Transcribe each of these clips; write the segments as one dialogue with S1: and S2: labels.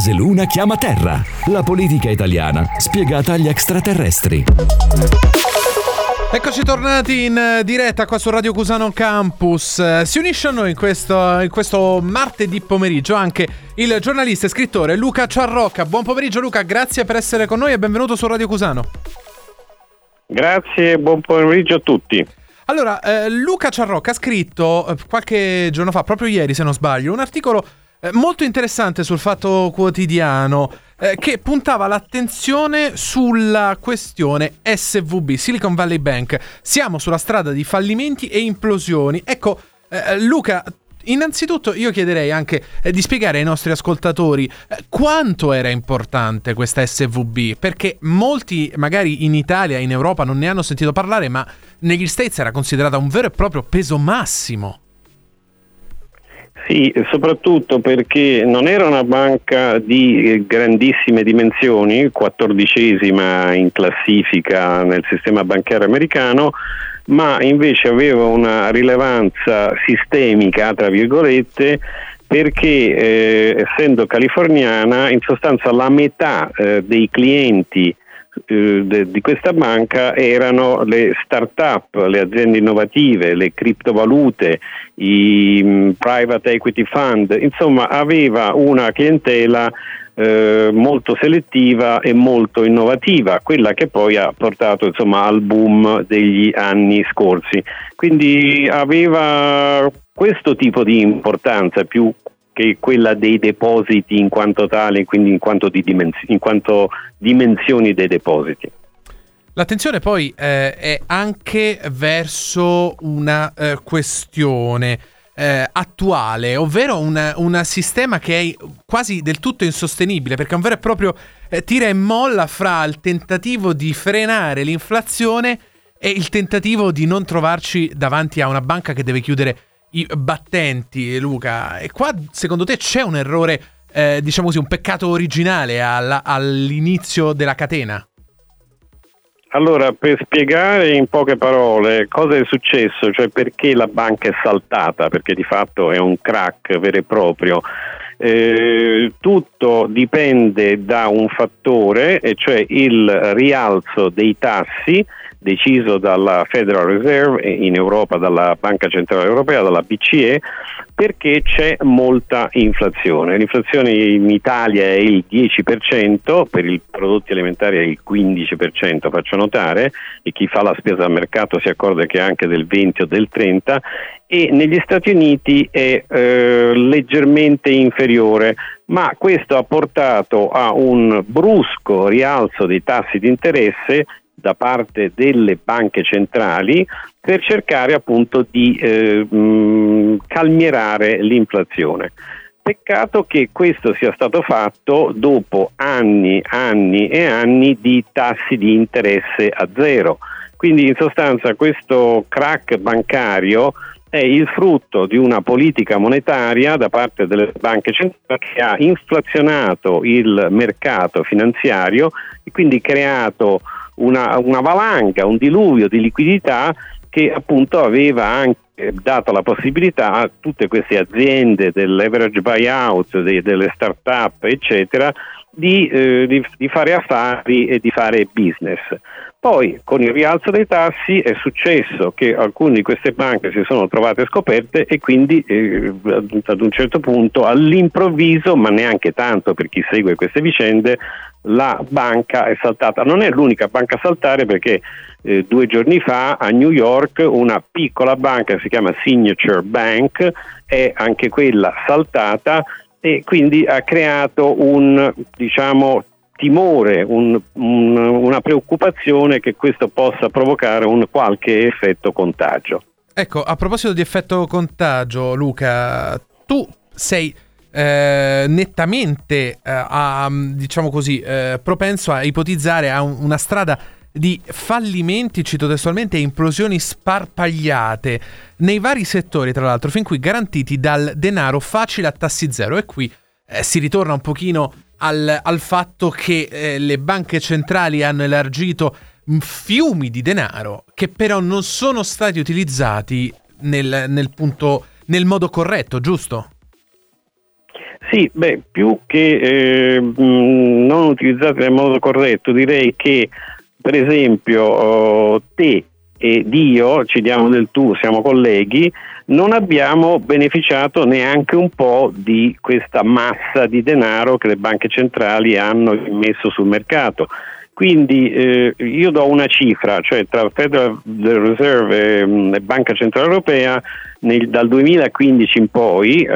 S1: Fase Luna chiama Terra. La politica italiana spiegata agli extraterrestri.
S2: Eccoci tornati in diretta qua su Radio Cusano Campus. Si unisce a noi in questo martedì pomeriggio anche il giornalista e scrittore Luca Ciarrocca. Buon pomeriggio Luca, grazie per essere con noi e benvenuto su Radio Cusano.
S3: Grazie, buon pomeriggio a tutti.
S2: Allora, Luca Ciarrocca ha scritto qualche giorno fa, proprio ieri se non sbaglio, un articolo molto interessante sul Fatto Quotidiano che puntava l'attenzione sulla questione SVB, Silicon Valley Bank. Siamo sulla strada di fallimenti e implosioni. Ecco, Luca, innanzitutto io chiederei anche di spiegare ai nostri ascoltatori quanto era importante questa SVB, perché molti magari in Italia, in Europa non ne hanno sentito parlare, ma negli States era considerata un vero e proprio peso massimo.
S3: Sì, soprattutto perché non era una banca di grandissime dimensioni, 14ª in classifica nel sistema bancario americano, ma invece aveva una rilevanza sistemica, tra virgolette, perché essendo californiana, in sostanza la metà dei clienti di questa banca erano le start-up, le aziende innovative, le criptovalute, i private equity fund, insomma aveva una clientela molto selettiva e molto innovativa, quella che poi ha portato insomma al boom degli anni scorsi. Quindi aveva questo tipo di importanza più che quella dei depositi in quanto tale, quindi in quanto dimensioni dei depositi.
S2: L'attenzione poi è anche verso una questione attuale, ovvero un sistema che è quasi del tutto insostenibile, perché è un vero e proprio tira e molla fra il tentativo di frenare l'inflazione e il tentativo di non trovarci davanti a una banca che deve chiudere i battenti, Luca. E qua secondo te c'è un errore, diciamo così, un peccato originale all'inizio della catena?
S3: Allora, per spiegare in poche parole cosa è successo, cioè perché la banca è saltata, perché di fatto è un crack vero e proprio, tutto dipende da un fattore, e cioè il rialzo dei tassi deciso dalla Federal Reserve in Europa, dalla Banca Centrale Europea, dalla BCE, perché c'è molta inflazione. L'inflazione in Italia è il 10%, per i prodotti alimentari è il 15%, faccio notare, e chi fa la spesa al mercato si accorge che è anche del 20 o del 30%, e negli Stati Uniti è leggermente inferiore, ma questo ha portato a un brusco rialzo dei tassi di interesse da parte delle banche centrali per cercare appunto di calmierare l'inflazione. Peccato che questo sia stato fatto dopo anni e anni di tassi di interesse a zero. Quindi in sostanza questo crack bancario è il frutto di una politica monetaria da parte delle banche centrali che ha inflazionato il mercato finanziario e quindi creato una valanga, un diluvio di liquidità che appunto aveva anche dato la possibilità a tutte queste aziende del leverage buyout, delle start-up eccetera, di fare affari e di fare business. Poi con il rialzo dei tassi è successo che alcune di queste banche si sono trovate scoperte e quindi ad un certo punto all'improvviso, ma neanche tanto per chi segue queste vicende, la banca è saltata. Non è l'unica banca a saltare, perché 2 giorni fa a New York una piccola banca, si chiama Signature Bank, è anche quella saltata e quindi ha creato un, diciamo, timore, una preoccupazione che questo possa provocare un qualche effetto contagio.
S2: Ecco, a proposito di effetto contagio, Luca, tu sei nettamente diciamo così propenso a ipotizzare a una strada di fallimenti, cito testualmente, e implosioni sparpagliate nei vari settori, tra l'altro fin qui garantiti dal denaro facile a tassi zero. E qui si ritorna un pochino al fatto che le banche centrali hanno elargito fiumi di denaro che però non sono stati utilizzati nel modo corretto, giusto?
S3: Sì, più che non utilizzate nel modo corretto, direi che per esempio te ed io ci diamo del tu, siamo colleghi, non abbiamo beneficiato neanche un po' di questa massa di denaro che le banche centrali hanno immesso sul mercato. Quindi io do una cifra, cioè tra Federal Reserve e Banca Centrale Europea dal 2015 in poi,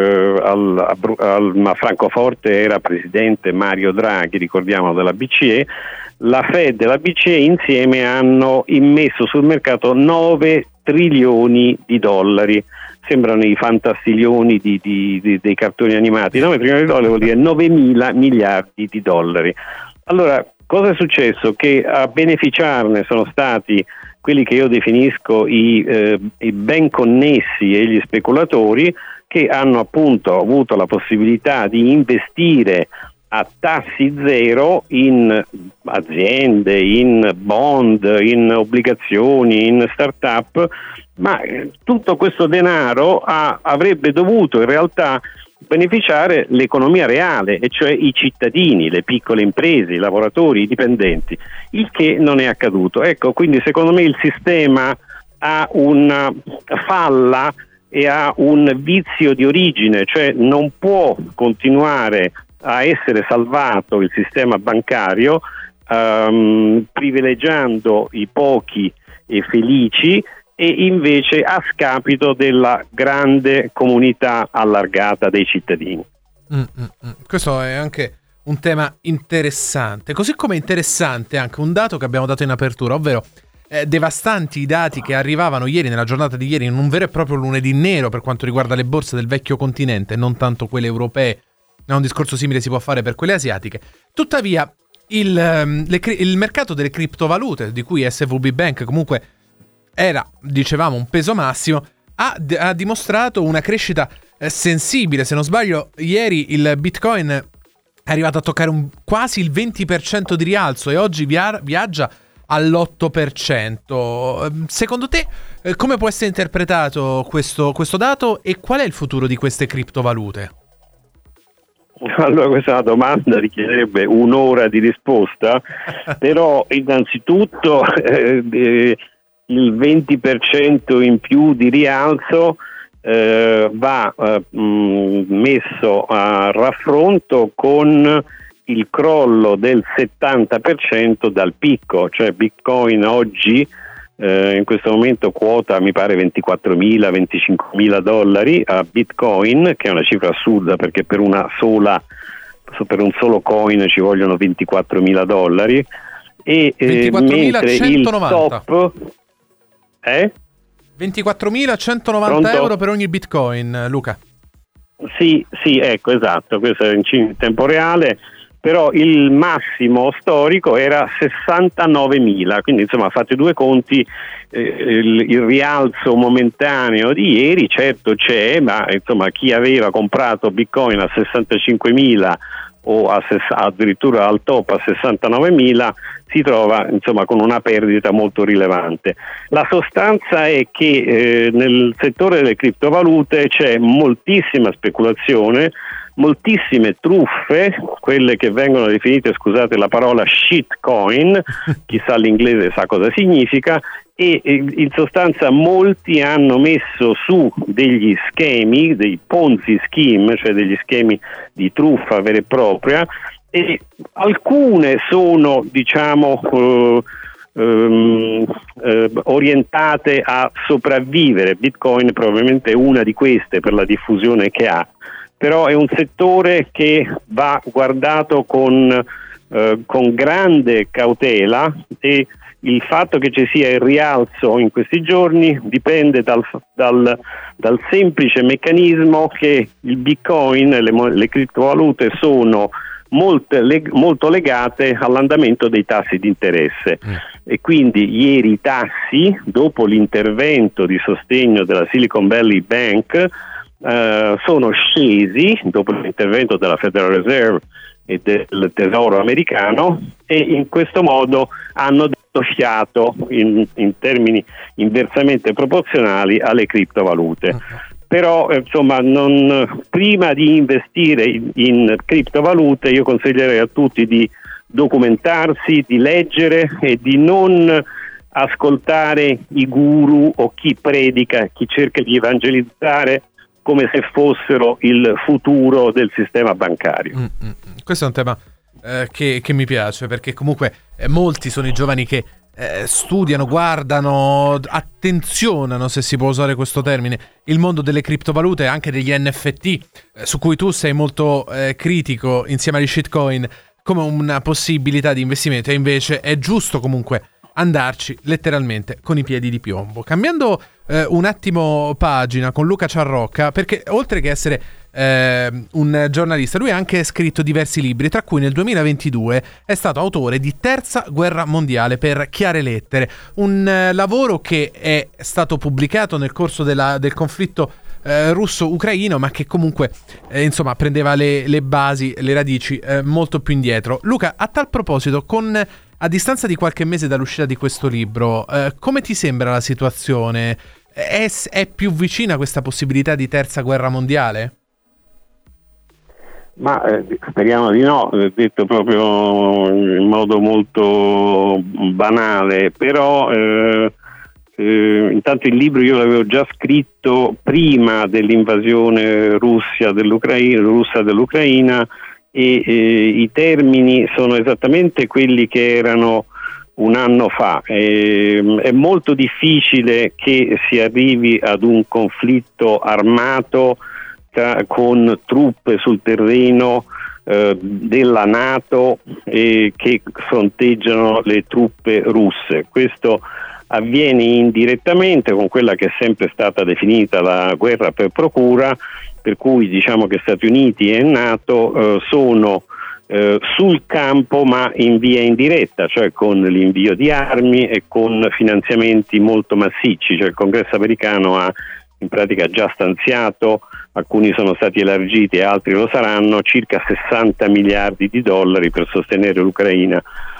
S3: a Francoforte era presidente Mario Draghi, ricordiamo, della BCE, la Fed e la BCE insieme hanno immesso sul mercato 9 trilioni di dollari. Sembrano i fantastilioni dei cartoni animati. 9 trilioni di dollari vuol dire 9.000 miliardi di dollari. Allora, cosa è successo? Che a beneficiarne sono stati quelli che io definisco i ben connessi e gli speculatori, che hanno appunto avuto la possibilità di investire a tassi zero in aziende, in bond, in obbligazioni, in start-up, ma tutto questo denaro avrebbe dovuto in realtà beneficiare l'economia reale, e cioè i cittadini, le piccole imprese, i lavoratori, i dipendenti, il che non è accaduto. Ecco, quindi secondo me il sistema ha una falla e ha un vizio di origine, cioè non può continuare a essere salvato il sistema bancario privilegiando i pochi e felici e invece a scapito della grande comunità allargata dei cittadini.
S2: Questo è anche un tema interessante, così come interessante anche un dato che abbiamo dato in apertura, ovvero devastanti i dati che arrivavano ieri, nella giornata di ieri, in un vero e proprio lunedì nero per quanto riguarda le borse del vecchio continente, non tanto quelle europee. Un discorso simile si può fare per quelle asiatiche. Tuttavia il mercato delle criptovalute, di cui SVB Bank comunque era, dicevamo, un peso massimo, ha dimostrato una crescita sensibile. Se non sbaglio, ieri il Bitcoin è arrivato a toccare quasi il 20% di rialzo e oggi viaggia all'8%. Secondo te come può essere interpretato questo dato e qual è il futuro di queste criptovalute?
S3: Allora, questa è una domanda, richiederebbe un'ora di risposta, però innanzitutto il 20% in più di rialzo va messo a raffronto con il crollo del 70% dal picco, cioè Bitcoin oggi in questo momento quota mi pare 24.000-25.000 dollari a Bitcoin, che è una cifra assurda perché per un solo coin ci vogliono 24.000 dollari e mentre il top
S2: 24.190 euro per ogni Bitcoin, Luca.
S3: Sì, ecco, esatto, questo è in tempo reale. Però il massimo storico era 69.000, quindi insomma fate due conti, il rialzo momentaneo di ieri certo c'è, ma insomma chi aveva comprato Bitcoin a 65.000 o addirittura al top a 69.000 si trova insomma con una perdita molto rilevante. La sostanza è che nel settore delle criptovalute c'è moltissima speculazione, moltissime truffe, quelle che vengono definite, scusate la parola, shitcoin, chissà l'inglese sa cosa significa, e in sostanza molti hanno messo su degli schemi, dei Ponzi scheme, cioè degli schemi di truffa vera e propria, e alcune sono orientate a sopravvivere. Bitcoin probabilmente è una di queste per la diffusione che ha, però è un settore che va guardato con grande cautela, e il fatto che ci sia il rialzo in questi giorni dipende dal semplice meccanismo che il Bitcoin e le criptovalute sono molto legate all'andamento dei tassi di interesse e quindi ieri i tassi, dopo l'intervento di sostegno della Silicon Valley Bank, sono scesi dopo l'intervento della Federal Reserve e del Tesoro americano, e in questo modo hanno dato fiato in termini inversamente proporzionali alle criptovalute. però insomma prima di investire in criptovalute io consiglierei a tutti di documentarsi, di leggere e di non ascoltare i guru o chi predica, chi cerca di evangelizzare come se fossero il futuro del sistema bancario.
S2: Questo è un tema che mi piace, perché comunque molti sono i giovani che studiano, guardano, attenzionano, se si può usare questo termine, il mondo delle criptovalute e anche degli NFT, su cui tu sei molto critico insieme agli shitcoin, come una possibilità di investimento, e invece è giusto comunque andarci letteralmente con i piedi di piombo. Cambiando un attimo pagina con Luca Ciarrocca, perché oltre che essere un giornalista, lui ha anche scritto diversi libri, tra cui nel 2022 è stato autore di Terza Guerra Mondiale per Chiare Lettere, un lavoro che è stato pubblicato nel corso del conflitto russo-ucraino, ma che comunque insomma prendeva le basi, le radici molto più indietro. Luca, a tal proposito, a distanza di qualche mese dall'uscita di questo libro, come ti sembra la situazione? È più vicina questa possibilità di terza guerra mondiale?
S3: Ma speriamo di no, detto proprio in modo molto banale, però intanto il libro io l'avevo già scritto prima dell'invasione russa dell'Ucraina, e i termini sono esattamente quelli che erano un anno fa. È molto difficile che si arrivi ad un conflitto armato con truppe sul terreno della NATO che fronteggiano le truppe russe. Questo avviene indirettamente con quella che è sempre stata definita la guerra per procura, per cui diciamo che Stati Uniti e NATO sono sul campo ma in via indiretta, cioè con l'invio di armi e con finanziamenti molto massicci. Cioè il Congresso americano ha in pratica già stanziato, alcuni sono stati elargiti e altri lo saranno, circa 60 miliardi di dollari per sostenere l'Ucraina.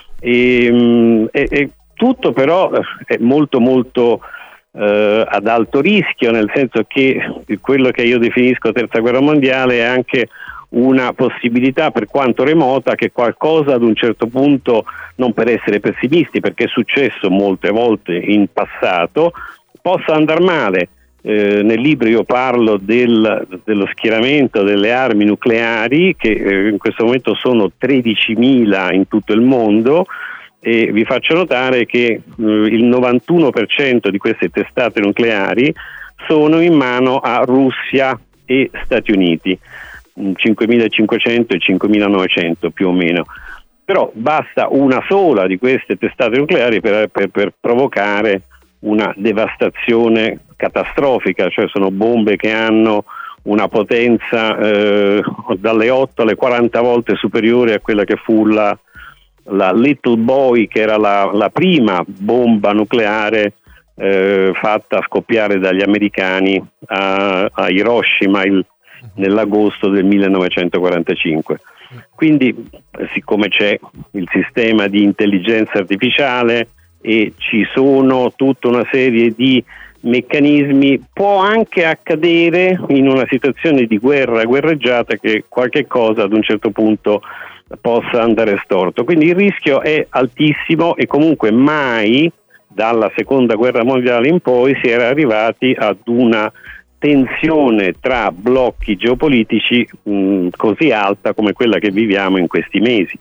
S3: E tutto però è molto molto ad alto rischio, nel senso che quello che io definisco terza guerra mondiale è anche una possibilità, per quanto remota, che qualcosa ad un certo punto, non per essere pessimisti, perché è successo molte volte in passato, possa andare male. Nel libro io parlo dello schieramento delle armi nucleari, che in questo momento sono 13.000 in tutto il mondo, e vi faccio notare che il 91% di queste testate nucleari sono in mano a Russia e Stati Uniti, 5.500 e 5.900 più o meno. Però basta una sola di queste testate nucleari per provocare una devastazione catastrofica, cioè sono bombe che hanno una potenza dalle 8 alle 40 volte superiore a quella che fu la Little Boy, che era la prima bomba nucleare fatta scoppiare dagli americani a Hiroshima nell'agosto del 1945. Quindi, siccome c'è il sistema di intelligenza artificiale e ci sono tutta una serie di meccanismi, può anche accadere in una situazione di guerreggiata che qualche cosa ad un certo punto possa andare storto. Quindi il rischio è altissimo, e comunque mai dalla seconda guerra mondiale in poi si era arrivati ad una tensione tra blocchi geopolitici così alta come quella che viviamo in questi mesi.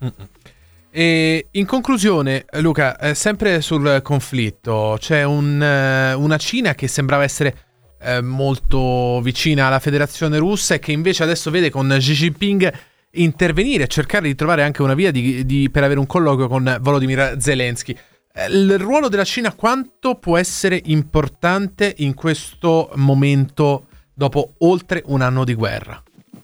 S2: E in conclusione, Luca, sempre sul conflitto, c'è una Cina che sembrava essere molto vicina alla Federazione Russa e che invece adesso vede con Xi Jinping intervenire e cercare di trovare anche una via per avere un colloquio con Volodymyr Zelensky. Il ruolo della Cina quanto può essere importante in questo momento dopo oltre un anno di guerra?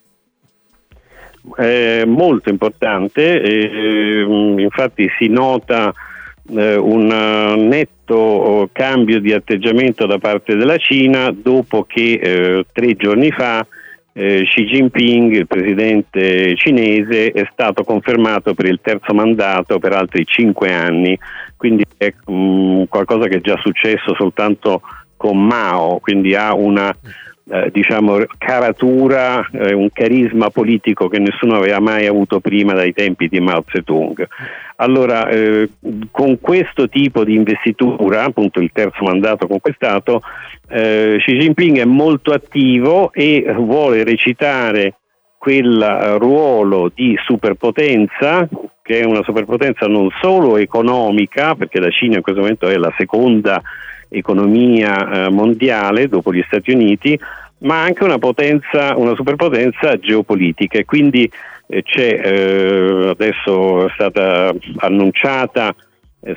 S3: Molto importante, infatti si nota un netto cambio di atteggiamento da parte della Cina dopo che 3 giorni fa Xi Jinping, il presidente cinese, è stato confermato per il terzo mandato per altri 5 anni, quindi è qualcosa che è già successo soltanto con Mao, quindi ha una caratura, un carisma politico che nessuno aveva mai avuto prima dai tempi di Mao Zedong. Allora, con questo tipo di investitura, appunto il terzo mandato conquistato, Xi Jinping è molto attivo e vuole recitare quel ruolo di superpotenza, che è una superpotenza non solo economica, perché la Cina in questo momento è la seconda economia mondiale dopo gli Stati Uniti, ma anche una superpotenza geopolitica. E quindi adesso è stata annunciata, è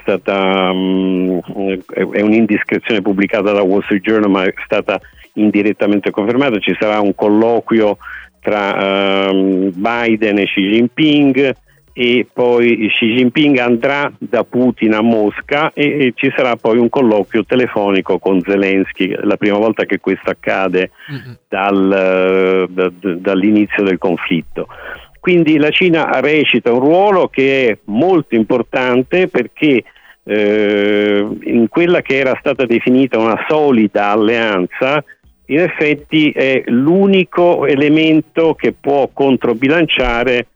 S3: un'indiscrezione pubblicata da Wall Street Journal, ma è stata indirettamente confermata. Ci sarà un colloquio tra Biden e Xi Jinping, e poi Xi Jinping andrà da Putin a Mosca e ci sarà poi un colloquio telefonico con Zelensky, la prima volta che questo accade dall'inizio del conflitto. Quindi la Cina recita un ruolo che è molto importante, perché in quella che era stata definita una solida alleanza, in effetti è l'unico elemento che può controbilanciare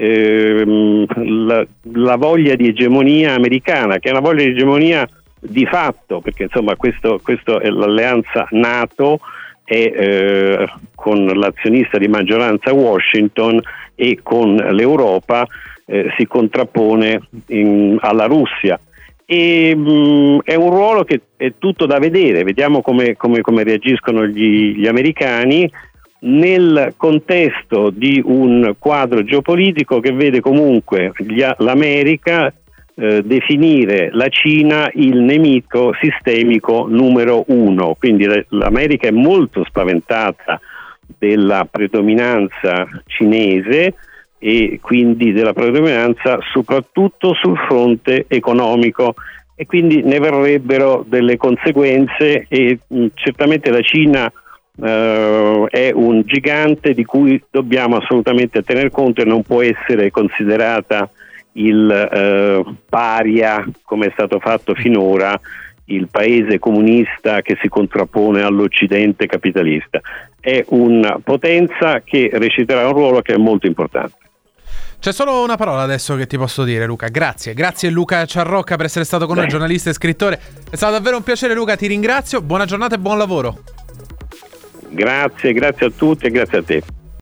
S3: la voglia di egemonia americana, che è una voglia di egemonia di fatto, perché insomma questo è l'alleanza NATO, e con l'azionista di maggioranza Washington e con l'Europa si contrappone alla Russia. E è un ruolo che è tutto da vedere, vediamo come reagiscono gli americani nel contesto di un quadro geopolitico che vede comunque l'America definire la Cina il nemico sistemico numero uno. Quindi l'America è molto spaventata della predominanza cinese e quindi della predominanza soprattutto sul fronte economico, e quindi ne verrebbero delle conseguenze, e certamente la Cina è un gigante di cui dobbiamo assolutamente tener conto e non può essere considerata il paria, come è stato fatto finora, il paese comunista che si contrappone all'Occidente capitalista. È una potenza che reciterà un ruolo che è molto importante.
S2: C'è solo una parola adesso che ti posso dire, Luca. Grazie Luca Ciarrocca per essere stato con noi, giornalista e scrittore. È stato davvero un piacere, Luca, ti ringrazio. Buona giornata e buon lavoro.
S3: Grazie a tutti e grazie a te.